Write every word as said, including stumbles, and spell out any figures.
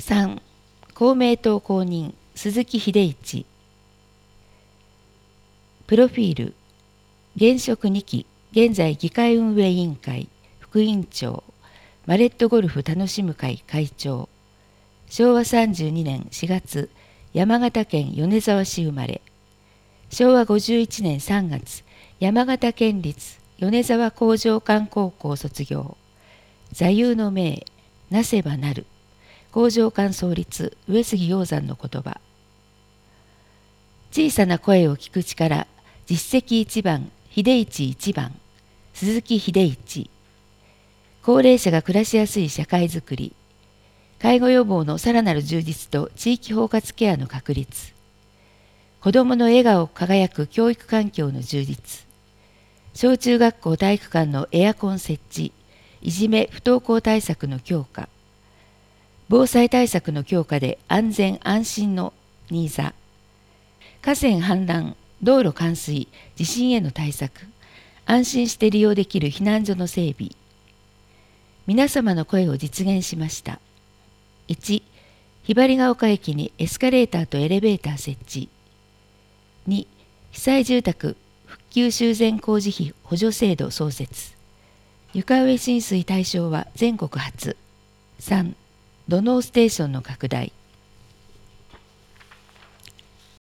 さん. 公明党公認鈴木秀一。プロフィール。現職にき、現在議会運営委員会副委員長、マレットゴルフ楽しむ会会長。しょうわさんじゅうにねんしがつ、山形県米沢市生まれ。しょうわごじゅういちねんさんがつ、山形県立米沢工場館高校卒業。座右の銘、なせばなる。工場館創立、上杉鷹山の言葉。小さな声を聞く力、実績一番、秀一一番、鈴木秀一。高齢者が暮らしやすい社会づくり。介護予防のさらなる充実と地域包括ケアの確立。子どもの笑顔輝く教育環境の充実。小中学校体育館のエアコン設置、いじめ不登校対策の強化。防災対策の強化で安全安心の新座。河川氾濫、道路冠水、地震への対策。安心して利用できる避難所の整備。皆様の声を実現しました。いち. ひばりが丘駅にエスカレーターとエレベーター設置。に. 被災住宅復旧修繕工事費補助制度創設。床上浸水対象は全国初。さん. 土のうステーションの拡大。